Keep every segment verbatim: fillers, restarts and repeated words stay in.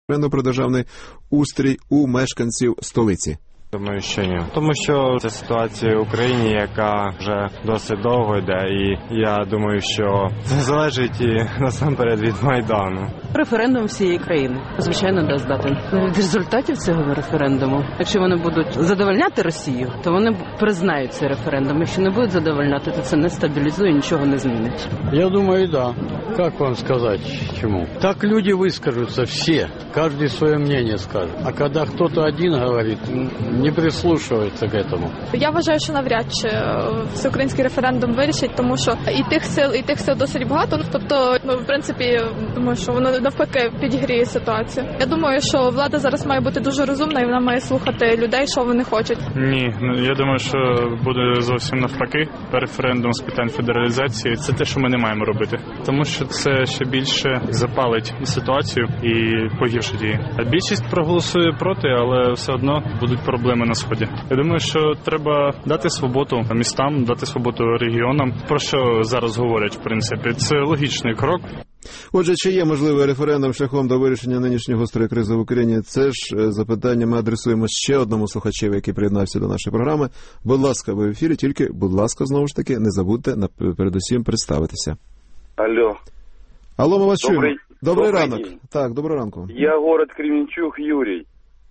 про державний устрій у мешканців столиці. Думаю, що ні. Тому що це ситуація в Україні, яка вже досить довго йде, і я думаю, що це залежить і насамперед від Майдану. Референдум всієї країни, звичайно, дасть дати. Від результатів цього референдуму, якщо вони будуть задовольняти Росію, то вони признають цей референдум. Якщо не будуть задовольняти, то це не стабілізує, нічого не змінить. Я думаю, да. Как вам сказать, чему? Так люди выскажутся все, каждый свое мнение скажет. А когда кто-то один говорит, не прислушивается к этому. Я вважаю, що навряд чи всеукраїнський референдум вирішить, тому що і тих сил, і тих сил досить багато. Тобто, ну, в принципі, думаю, що воно навпаки підігріє ситуацію. Я думаю, що влада зараз має бути дуже розумна і вона має слухати людей, що вони хочуть. Ні, я думаю, що буде зовсім навпаки. Референдум з питань федералізації – це те, що ми не маємо робити. Тому що це ще більше запалить ситуацію і погіршить її. А більшість проголосує проти, але все одно будуть проблеми на Сході. Я думаю, що треба дати свободу містам, дати свободу регіонам. Про що зараз говорять, в принципі, це логічний крок. Отже, чи є можливий референдум шляхом до вирішення нинішньої гострої кризи в Україні? Це ж запитання ми адресуємо ще одному слухачеві, який приєднався до нашої програми. Будь ласка, ви в ефірі, тільки, будь ласка, знову ж таки, не забудьте передусім представитися. Алло. Алло, ми вас чуємо. Добрий, добрий ранок. День. Так, доброго ранку. Я город Кременчуг, Юрий.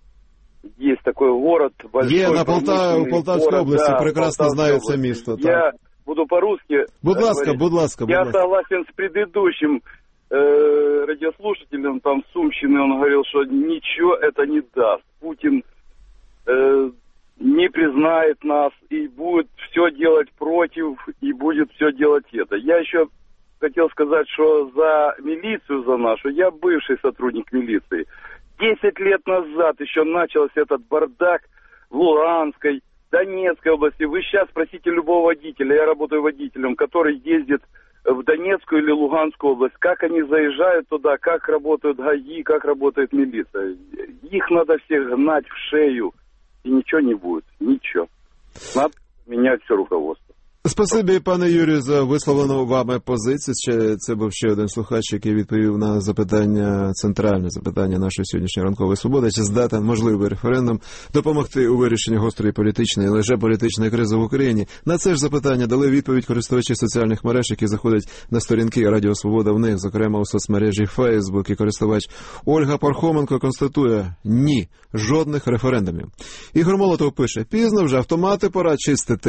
Есть такой город, большой. Є на Полтаві, у Полтавській город, області, да, прекрасно знаю це місто. Так. Я буду по-русски Будь ласка, говорить. будь ласка, будь Я ласка. согласен с предыдущим э, радиослушателем, там, Сумщины, он говорил, что ничего это не даст. Путин э, не признает нас и будет все делать против, и будет все делать это. Я еще хотел сказать, что за милицию, за нашу, я бывший сотрудник милиции. Десять лет назад еще начался этот бардак в Луганской, Донецкой области. Вы сейчас спросите любого водителя, я работаю водителем, который ездит в Донецкую или Луганскую область, как они заезжают туда, как работают ГАИ, как работает милиция. Их надо всех гнать в шею, и ничего не будет, ничего. Надо менять все руководство. Спасибі, пане Юрію, за висловлену вами позицію. Ще це був ще один слухач, який відповів на запитання, центральне запитання нашої сьогоднішньої ранкової свободи. Чи здатен можливий референдум допомогти у вирішенні гострої політичної, лише політичної кризи в Україні? На це ж запитання дали відповідь користувачі соціальних мереж, які заходять на сторінки Радіо Свобода в них, зокрема у соцмережі Фейсбук. І користувач Ольга Пархоменко констатує – ні, жодних референдумів. Ігор Молотов пише – пізно вже, автомати пора чистити.